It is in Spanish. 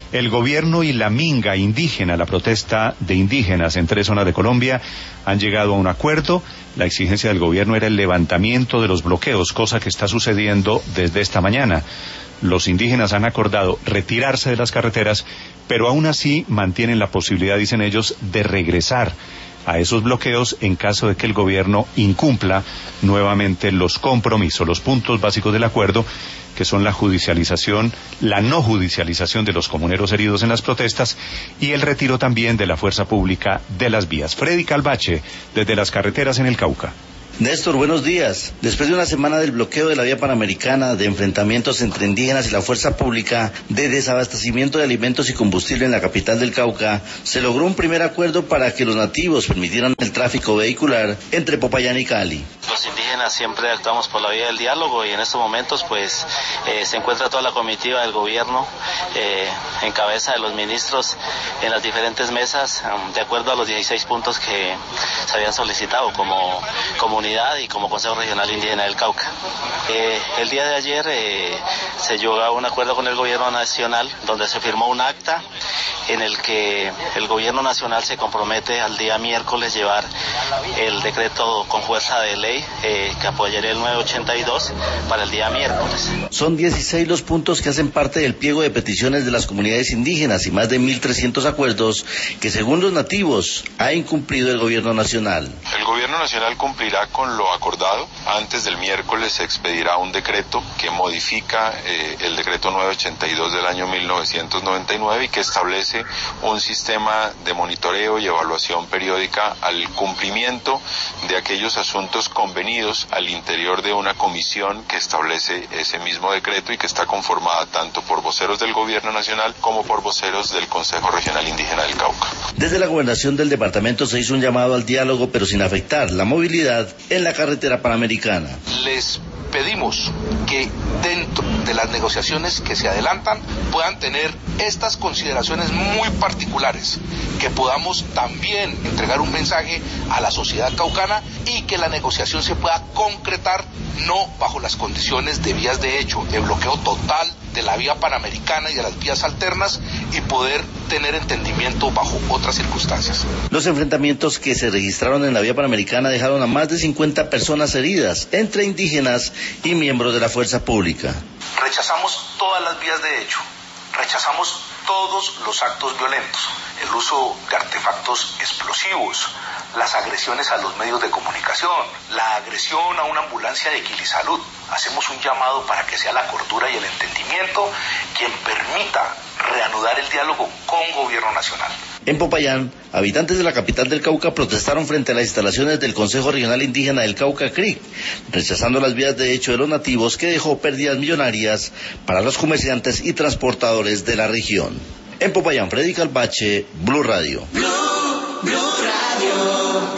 El gobierno y la minga indígena, la protesta de indígenas en 3 zonas de Colombia, han llegado a un acuerdo. La exigencia del gobierno era el levantamiento de los bloqueos, cosa que está sucediendo desde esta mañana. Los indígenas han acordado retirarse de las carreteras, pero aún así mantienen la posibilidad, dicen ellos, de regresar a esos bloqueos en caso de que el gobierno incumpla nuevamente los compromisos, los puntos básicos del acuerdo, que son la judicialización, la no judicialización de los comuneros heridos en las protestas y el retiro también de la fuerza pública de las vías. Freddy Calvache, desde las carreteras en el Cauca. Néstor, buenos días. Después de una semana del bloqueo de la vía panamericana, de enfrentamientos entre indígenas y la fuerza pública, de desabastecimiento de alimentos y combustible en la capital del Cauca, se logró un primer acuerdo para que los nativos permitieran el tráfico vehicular entre Popayán y Cali. Los indígenas siempre actuamos por la vía del diálogo y en estos momentos se encuentra toda la comitiva del gobierno en cabeza de los ministros en las diferentes mesas de acuerdo a los 16 puntos que se habían solicitado como comunidad y como Consejo Regional Indígena del Cauca. El día de ayer se llegó a un acuerdo con el gobierno nacional donde se firmó un acta en el que el gobierno nacional se compromete al día miércoles llevar el decreto con fuerza de ley que apoyaría el 982 para el día miércoles. Son 16 los puntos que hacen parte del pliego de peticiones de las comunidades indígenas y más de 1.300 acuerdos que según los nativos ha incumplido el gobierno nacional. El gobierno nacional cumplirá con lo acordado. Antes del miércoles se expedirá un decreto que modifica el decreto 982 del año 1999 y que establece un sistema de monitoreo y evaluación periódica al cumplimiento de aquellos asuntos convenidos al interior de una comisión que establece ese mismo decreto y que está conformada tanto por voceros del gobierno nacional como por voceros del Consejo Regional Indígena del Cauca. Desde la gobernación del departamento se hizo un llamado al diálogo, pero sin afectar la movilidad en la carretera panamericana. Les pedimos que dentro de las negociaciones que se adelantan puedan tener estas consideraciones muy particulares, que podamos también entregar un mensaje a la sociedad caucana y que la negociación se pueda concretar no bajo las condiciones de vías de hecho, de bloqueo total de la vía panamericana y de las vías alternas y poder tener entendimiento bajo otras circunstancias. Los enfrentamientos que se registraron en la vía panamericana dejaron a más de 50 personas heridas, entre indígenas y miembros de la fuerza pública. Rechazamos todas las vías de hecho, rechazamos todos los actos violentos, el uso de artefactos explosivos, las agresiones a los medios de comunicación, la agresión a una ambulancia de Equilisalud. Hacemos un llamado para que sea la cordura y el entendimiento quien permita reanudar el diálogo con gobierno nacional. En Popayán, habitantes de la capital del Cauca protestaron frente a las instalaciones del Consejo Regional Indígena del Cauca CRIC, rechazando las vías de hecho de los nativos que dejó pérdidas millonarias para los comerciantes y transportadores de la región. En Popayán, Freddy Calvache, Blue Radio.